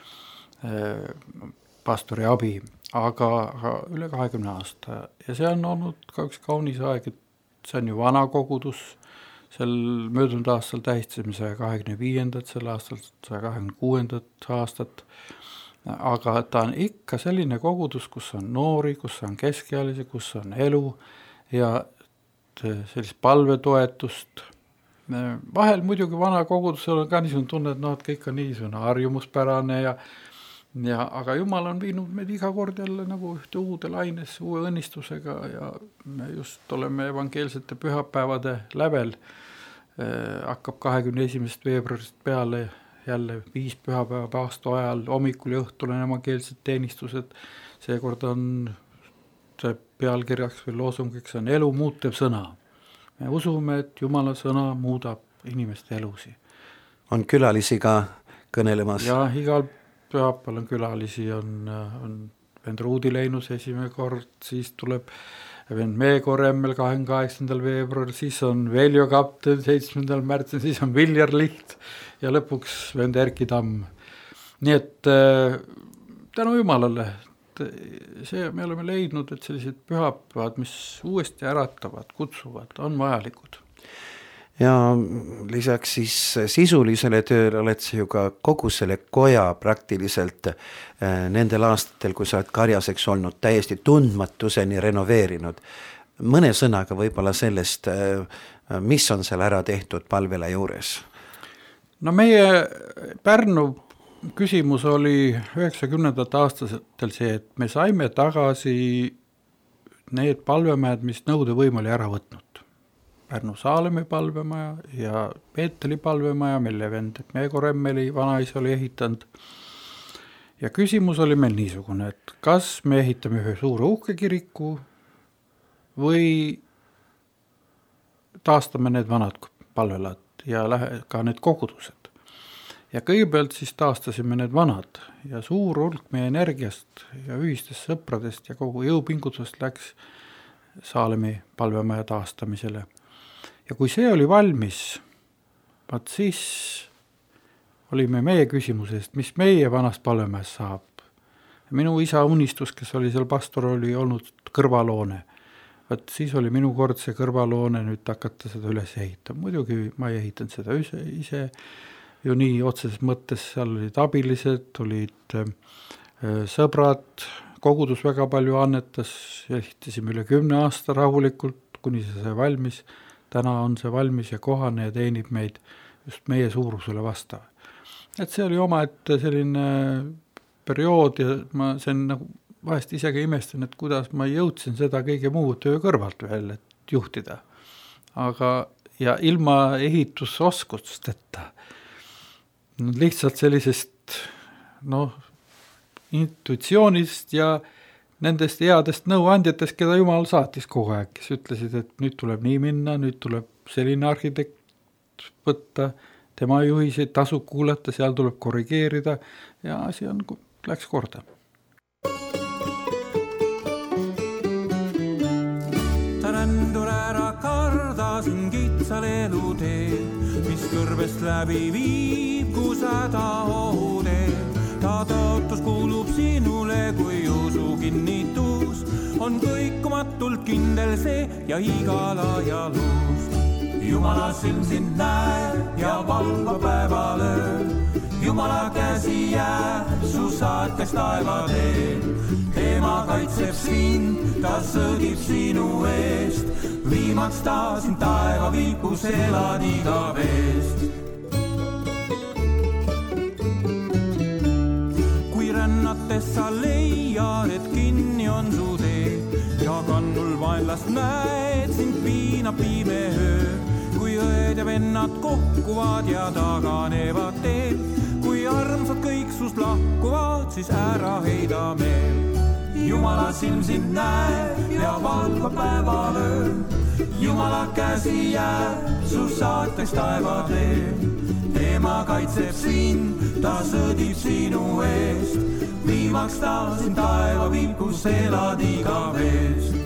Pastori abi, aga, aga üle kahekümne aasta ja see on olnud ka üks kaunis aeg, et see on ju vana kogudus, sel möödunud aastal tähistasime saja kahekümne viiendat, sel aastal saja kahekümne kuuendat aastat, aga ta on ikka selline kogudus, kus on noori, kus on keskealisi, kus on elu ja sellist palvetoetust. Vahel muidugi vana kogudusel on ka niisugune tunne, et no, et kõik on niisugune harjumuspärane ja Ja, aga Jumal on viinud meid iga kord jälle nagu ühte uude laines, uue õnnistusega ja me just oleme evangeelsete pühapäevade lävel. Eh, hakkab kahekümne esimesest veebruarist peale jälle viis pühapäeva aasta ajal, hommikul ja õhtul on evangeelsed teenistused. Seekord on see pealkirjaks või loosungiks on elu muutev sõna. Me usume, et Jumala sõna muudab inimeste elusi. On külalisi ka kõnelemas? Ja igal pühapäeval on külalisi, on, on vend Ruudi Leinus esimene kord, siis tuleb vend Meego Remmel kahekümne kaheksandal veebruaril, siis on Veljo Kapten seitsmendal märtsil, siis on Viljar Liht ja lõpuks vend Erki Tamm. Nii et äh, tänu Jumalale, see me oleme leidnud, et sellised pühapäevad, mis uuesti äratavad, kutsuvad, on vajalikud. Ja lisaks siis sisulisele tööle oled sa ju ka kogu selle koja praktiliselt äh, nendel aastatel, kui sa oled karjaseks olnud, täiesti tundmatuseni renoveerinud. Mõne sõnaga võib-olla sellest, äh, mis on seal ära tehtud palvele juures? No meie Pärnu küsimus oli üheksakümnendate aastatel see, et me saime tagasi need palvemäed, mis nõudevõim oli ära võtnud. Pärnu Saalemi palvemaja ja Peeteli palvemaja, mille vend Meego Remmeli vanaisa oli ehitanud. Ja küsimus oli meil niisugune, et kas me ehitame ühe suure uhke kiriku või taastame need vanad palvelad ja ka need kogudused. Ja kõigepealt siis taastasime need vanad ja suur hulk meie energiast ja ühistest sõpradest ja kogu jõupingutusest läks Saalemi palvemaja taastamisele. Ja kui see oli valmis, vaat siis olime meie küsimusest, mis meie vanast palvemäes saab. Minu isa unistus, kes oli seal pastor, oli olnud kõrvaloone. Vaat siis oli minu kord see kõrvaloone nüüd hakata seda üles ehitama. Muidugi ma ei ehitanud seda ise, ise ju nii otseses mõttes, seal olid abilised, olid äh, sõbrad, kogudus väga palju annetas, ehitasime üle kümne aasta rahulikult, kuni see sai valmis. Täna on see valmis ja kohane ja teenib meid just meie suurusele vastav. Et see oli oma, et selline periood ja ma sen nagu vahest isegi imestan, et kuidas ma jõudsin seda kõige muu töö kõrvalt veel, et juhtida. Aga ja ilma ehitusoskusteta, lihtsalt sellisest no, intuitsioonist ja nendest headest nõuandjatest, keda Jumal saatis kogu aeg, kes ütlesid, et nüüd tuleb nii minna, nüüd tuleb selline arhitekt võtta, tema juhiseid tasub kuulata, seal tuleb korrigeerida ja asi on, läks korda. Ta rändur ära kardasin kitsal elutee, mis kõrbest läbi viib, kus häda ohutee. Ta tõotus kuulub sinule, kui usu kinnitus on kõikumatult kindel see ja igal ajal uus. Jumala silm sind näeb ja valvab päeval ööl. Jumala käsi jääb su saateks taevateel. Tema kaitseb sind, ta sõdib sinu eest. Viimaks ta sind taeva vilkus elad igaveest. Rännates sa leiad, et kinni on su tee ja kannul vaenlast näed, sind piinab pime öö. Kui õed ja vennad kohkuvad ja taganevad teel, kui armsad kõik sust lahkuvad, siis ära heida meel. Jumala silm sind näeb ja valvab päeval ööl. Jumala käsi jääb su saateks taevateel. Tema kaitseb sind, ta sõdib sinu eest. Viimaks ta sind taeva vilkus elad igaveest.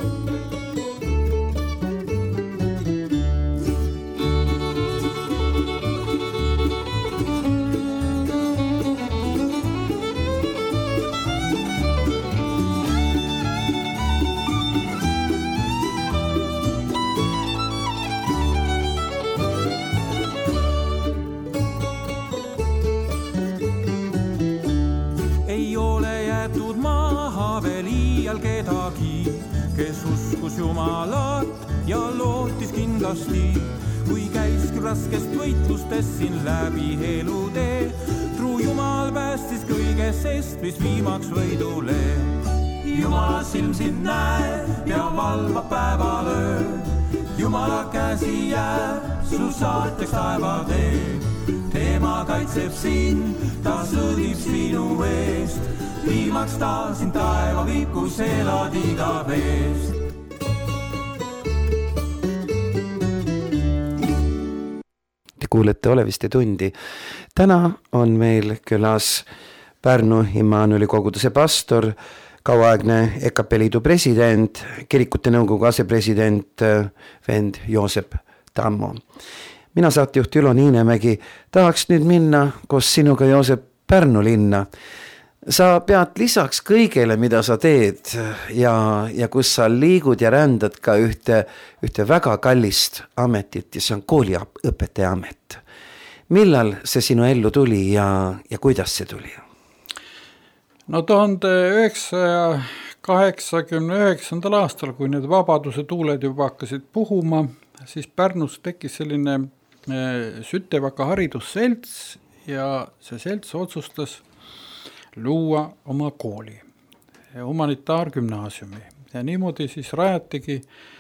Kes uskus Jumalat ja lootis kindlasti, kui käiski raskest võitlustest siin läbi elutee. Truu Jumal päästis kõigest sest, mis viimaks võidule. Jumala silm sind näeb ja valvab päeval ööl. Jumala käsi jääb su saateks taevateel. Tema kaitseb sind, ta sõdib sinu eest. Viimaks ta sind taeva vilkus elad igaveest. Te kuulete Oleviste tundi. Täna on meil külas Pärnu Immanueli koguduse pastor, kauaaegne E K P liidu president, kirikute nõukogu asepresident, vend Joosep Tammo. Mina saatejuht Ülo Niinemägi tahaks nüüd minna koos sinuga, Joosep, Pärnu linna. Sa pead lisaks kõigele, mida sa teed ja, ja kus sa liigud ja rändad ka ühte, ühte väga kallist ametit ja see on kooliõpetaja amet. Millal see sinu ellu tuli ja, ja kuidas see tuli? No tuhande üheksasaja kaheksakümne üheksandal aastal, kui need vabaduse tuuled juba hakkasid puhuma, siis Pärnus tekkis selline Sütevaka haridusselts ja see selts otsustas luua oma kooli, humanitaargümnaasiumi. Ja niimoodi siis rajatigi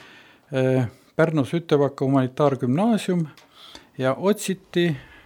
Pärnu Sütevaka humanitaargümnaasium ja otsiti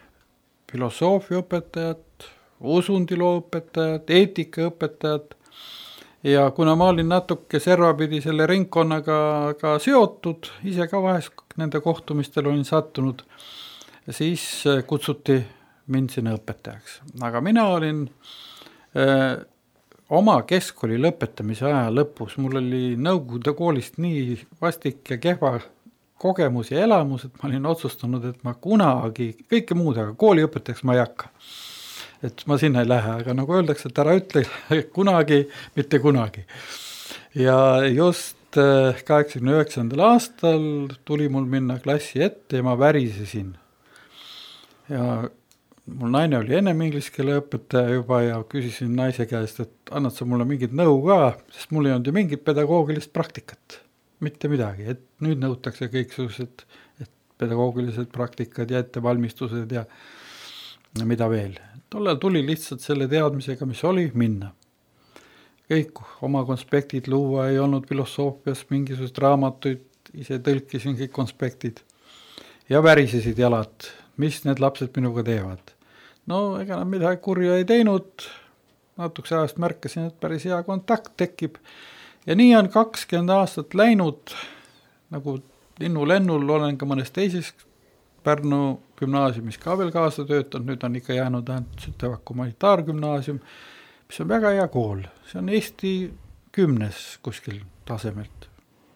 filosoofiaõpetajat, usundilooõpetajat, eetikaõpetajat. Ja kuna ma olin natuke servapidi selle ringkonnaga ka seotud, ise ka vahest nende kohtumistel olin sattunud, siis kutsuti mind sinna õpetajaks. Aga mina olin öö, oma keskkooli lõpetamise aja lõpus, mul oli Nõukogude koolist nii vastik ja kehva kogemus ja elamus, et ma olin otsustanud, et ma kunagi, kõike muud, aga kooliõpetajaks ma ei hakka. Et ma sinna ei lähe, aga nagu öeldakse, et ära ütle kunagi, mitte kunagi. Ja just kaheksakümne üheksandal aastal tuli mul minna klassi ette ja ma värisesin. Ja mul naine oli ennem inglise keele õpetaja juba ja küsisin naise käest, et annad sa mulle mingit nõu ka, sest mul ei olnud ju mingit pedagoogilist praktikat. Mitte midagi, et nüüd nõutakse kõiksused pedagoogilised praktikad ja ettevalmistused ja, ja mida veel. Tollal tuli lihtsalt selle teadmisega, mis oli, minna. Kõik oma konspektid luua, ei olnud filosoofias mingisugust raamatuid, ise tõlkisin kõik konspektid ja värisesid jalad, mis need lapsed minuga teevad. No ega nad midagi kurja ei teinud, natukese ajast märkasin, et päris hea kontakt tekib. Ja nii on kakskümmend aastat läinud, nagu linnu lennul olen ka mõnes teises Pärnu gümnaasiumis ka veel kaasa töötanud, nüüd on ikka jäänud Sütevaka humanitaargümnaasium, mis on väga hea kool. See on Eesti kümnes kuskil tasemelt.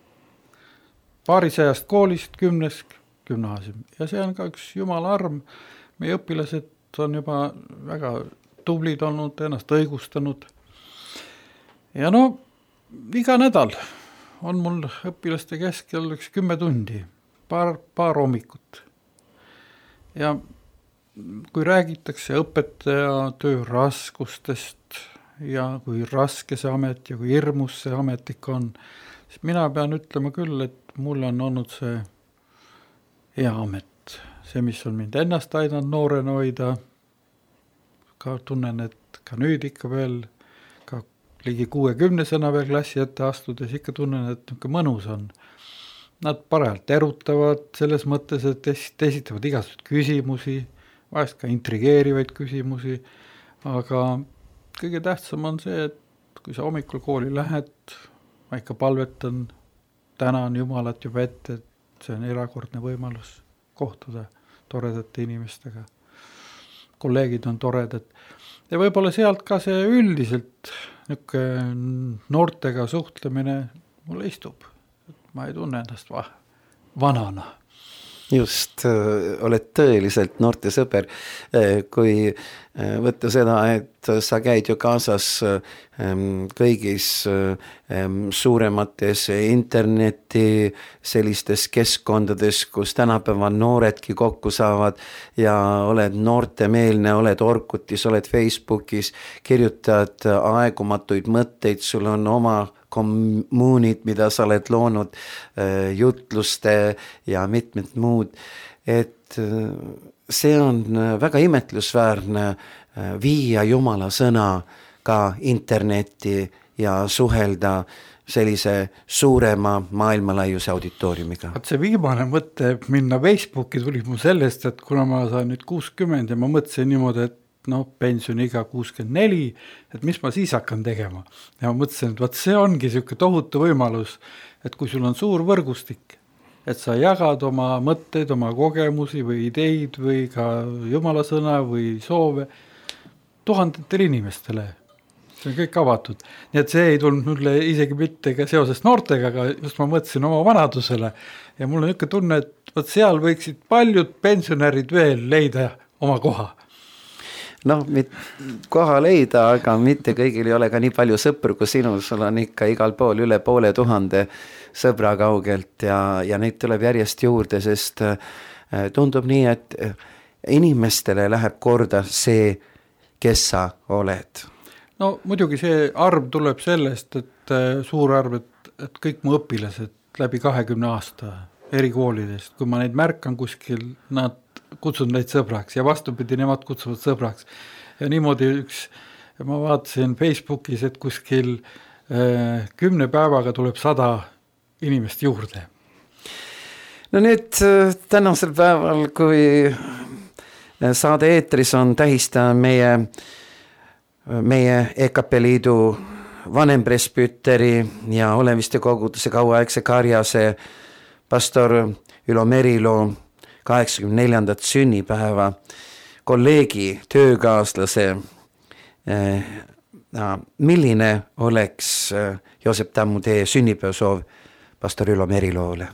Paarisajast koolist kümnes gümnaasium. Ja see on ka üks jumala arm. Meie õpilased on juba väga tublid olnud, ennast õigustanud. Ja no, iga nädal on mul õpilaste keskel üks kümme tundi, paar, paar hommikut. Ja kui räägitakse õpetaja töö raskustest ja kui raske see amet ja kui hirmus see ametik on, siis mina pean ütlema küll, et mul on olnud see hea amet. See, mis on mind ennast aidanud noorena hoida, ka tunnen, et ka nüüd ikka veel, ka ligi kuuekümnesena veel klassi ette astudes, ikka tunnen, et mõnus on. Nad parajalt erutavad selles mõttes, et esitavad igasugused küsimusi, vahest ka intrigeerivaid küsimusi, aga kõige tähtsam on see, et kui sa hommikul kooli lähed, ma ikka palvetan, tänan Jumalat juba ette, et see on erakordne võimalus kohtuda toredate inimestega. Kolleegid on toredad. Ja võib-olla sealt ka see üldiselt noortega suhtlemine mulle istub. Ma ei tunne ennast va- vanana. Just, oled tõeliselt noorte sõber, kui võtta seda, et sa käid ju kaasas kõigis suuremates interneti sellistes keskkondades, kus tänapäeva nooredki kokku saavad ja oled noortemeelne, oled Orkutis, oled Facebookis, kirjutad aegumatuid mõtteid, sul on oma kommuunid, mida sa oled loonud, jutluste ja mitmed muud, et see on väga imetlusväärne viia Jumala sõna ka internetti ja suhelda sellise suurema maailmalaiuse auditooriumiga. See viimane mõte minna Facebooki tuli mu sellest, et kuna ma saan nüüd kuuskümmend ja ma mõtlesin niimoodi, et noh, pensioniga kuuskümmend neli, et mis ma siis hakkan tegema. Ja ma mõtlesin, et vaat see ongi selline tohutu võimalus, et kui sul on suur võrgustik, et sa jagad oma mõtteid, oma kogemusi või ideid või ka Jumala sõna või soove, tuhandetele inimestele. See on kõik avatud. Nii et see ei tulnud mulle isegi mitte ka seoses noortega, aga just ma mõtlesin oma vanadusele. Ja mul on ikka tunne, et võt seal võiksid paljud pensionärid veel leida oma koha. Noh, koha leida, aga mitte kõigil ei ole ka nii palju sõpru kui sinul, sul on ikka igal pool üle poole tuhande sõbra kaugelt ja, ja neid tuleb järjest juurde, sest tundub nii, et inimestele läheb korda see, kes sa oled. No muidugi see arv tuleb sellest, et suur arv, et, et kõik mu õpilased läbi kahekümne aasta erikoolidest, kui ma neid märkan kuskil, nad kutsun neid sõbraks ja vastupidi, nemad kutsuvad sõbraks. Ja niimoodi üks, ma vaatasin Facebookis, et kuskil äh, kümne päevaga tuleb sada inimest juurde. No nüüd tänasel päeval, kui saade eetris on tähista meie, meie E K P Liidu vanempresbüteri ja Oleviste koguduse kauaaegse karjase pastor Ülo Merilo kaheksakümne neljandat sünnipäeva kolleegi, töökaaslase. Milline oleks Joosep Tammu teie sünnipäevasoov pastor Ülo Meriloole?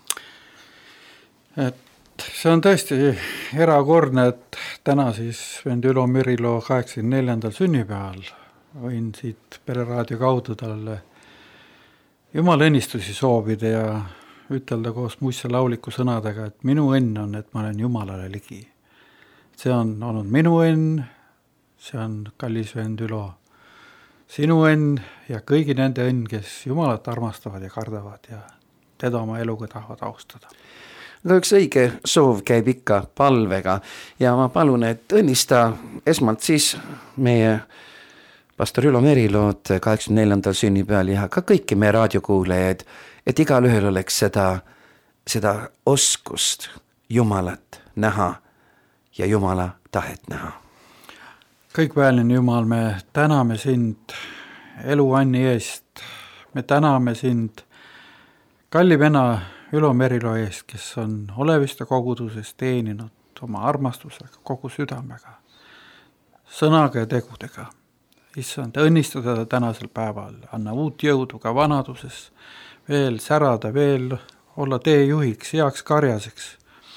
Et see on tõesti erakordne, et täna siis vend Ülo Merilo kaheksakümne neljandal sünnipäeval võin siit Pereraadio kaudu talle Jumala õnnistusi soovida ja ütelda koos muisse lauliku sõnadega, et minu õnn on, et ma olen Jumalale ligi. See on olnud minu õnn, see on kallis vend Ülo, sinu õnn ja kõigi nende õnn, kes Jumalat armastavad ja kardavad ja teda oma eluga tahavad austada. No üks õige soov käib ikka palvega ja ma palun, et õnnista esmalt siis meie pastor Ülo Merilood kaheksakümne neljandal sünnipäeval ja ka kõiki meie raadiokuulajaid, et igal ühel oleks seda, seda oskust Jumalat näha ja Jumala tahet näha. Kõikväeline Jumal, me täname sind elu Anni eest, me täname sind kalli vena Ülo Merilo eest, kes on Oleviste koguduses teeninud oma armastusega, kogu südamega, sõnaga ja tegudega. Issand, õnnistada tänasel päeval, anna uut jõudu ka vanaduses, veel särada, veel olla tee juhiks, heaks karjaseks.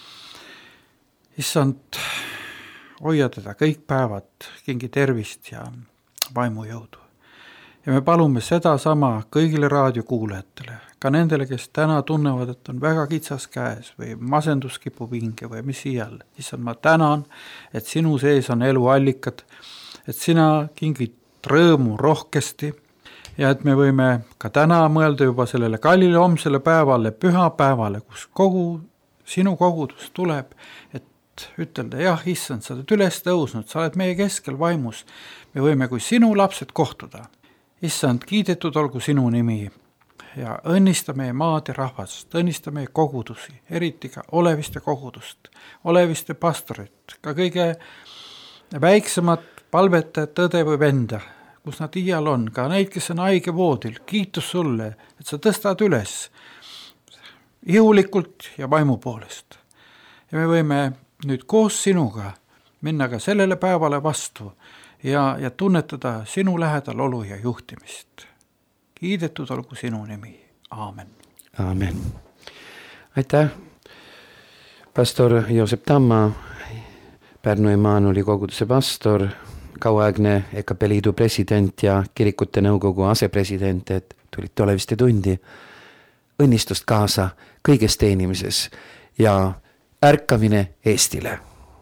Issand, hoia teda kõik päevad, kingi tervist ja vaimujõudu. Ja me palume seda sama kõigile raadiokuulajatele, ka nendele, kes täna tunnevad, et on väga kitsas käes või masendus kipub hinge või mis iial. Issand, ma tänan, et sinu sees on eluallikad, et sina kingid rõõmu rohkesti ja et me võime ka täna mõelda juba sellele kallile homsele päevale, pühapäevale, kus kogu sinu kogudus tuleb, et ütelda, jah, issand, sa oled üles tõusnud, sa oled meie keskel vaimus, me võime kui sinu lapsed kohtuda. Issand, kiidetud olgu sinu nimi ja õnnista meie maad ja rahvast, õnnista meie kogudusi, eriti ka Oleviste kogudust, Oleviste pastorit, ka kõige väiksemat palvetajat, tõde või venda, kus nad iial on, ka neid, kes on haige voodil, kiitus sulle, et sa tõstad üles ihulikult ja vaimu poolest. Ja me võime nüüd koos sinuga minna ka sellele päevale vastu ja, ja tunnetada sinu lähedal olu ja juhtimist. Kiidetud olgu sinu nimi. Aamen. Aamen. Aitäh, pastor Joosep Tamma, Pärnu Emmanueli koguduse pastor, kauaaegne E K P Liidu president ja kirikute nõukogu asepresident, et tulite Oleviste tundi. Õnnistust kaasa kõiges teenimises ja ärkamine Eestile.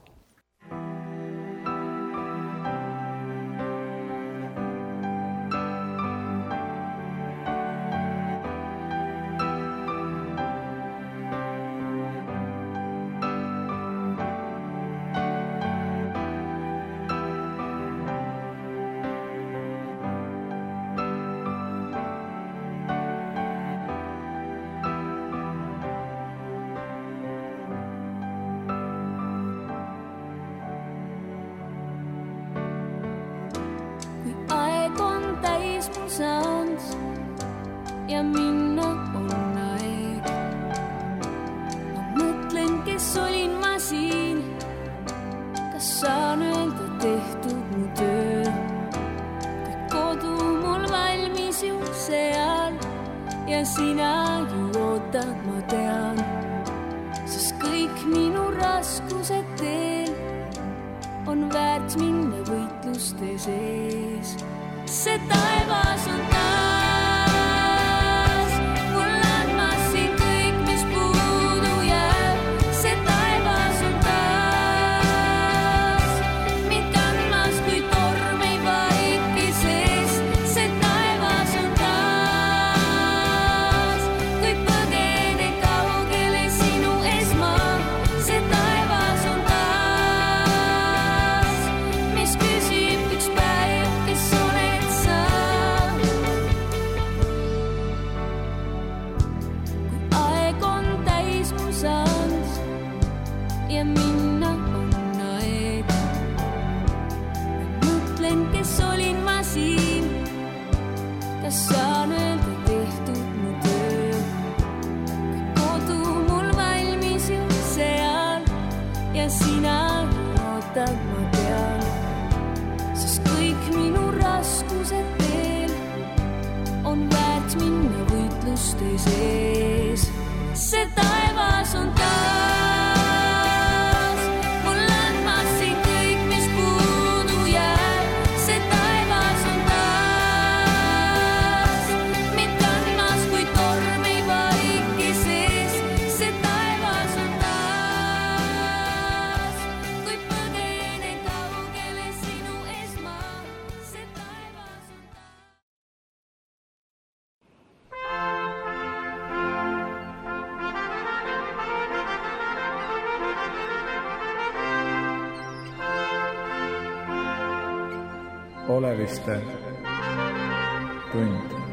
Ja minna on aeg. Ma mõtlen, kes olin ma siin, kas saan öelda tehtud mu töö. seal ja sina ju ootad, ma tean, sest kõik minu raskused teel on väärt minna võitluste sees. See taevas on taas mul andmas siin kõik, mis puudu jääb. See taevas on taas mind kandmas, kui torm ei vaiki sees. See taevas on taas, kui põgene kaugele sinu ees ma. See taevas on taas, mis küsib üks päev, kes oled sa. Kui aeg on täis mu saanud ja minna on aeg, mõtlen, kes olin ma siin, kas saan öelda tehtud mu töö. Kodu mul valmis ju seal ja sina ootad, ma tean, sest kõik minu raskused teel on väärt minna võitluste sees. See taevas on taas mul andmas siin kõik, mis puudu jääb. See taevas on taas mind kandmas, kui torm ei vaiki sees. See taevas on taas, kui põgene kaugele sinu ees ma. See taevas on taas. Oleviste tund.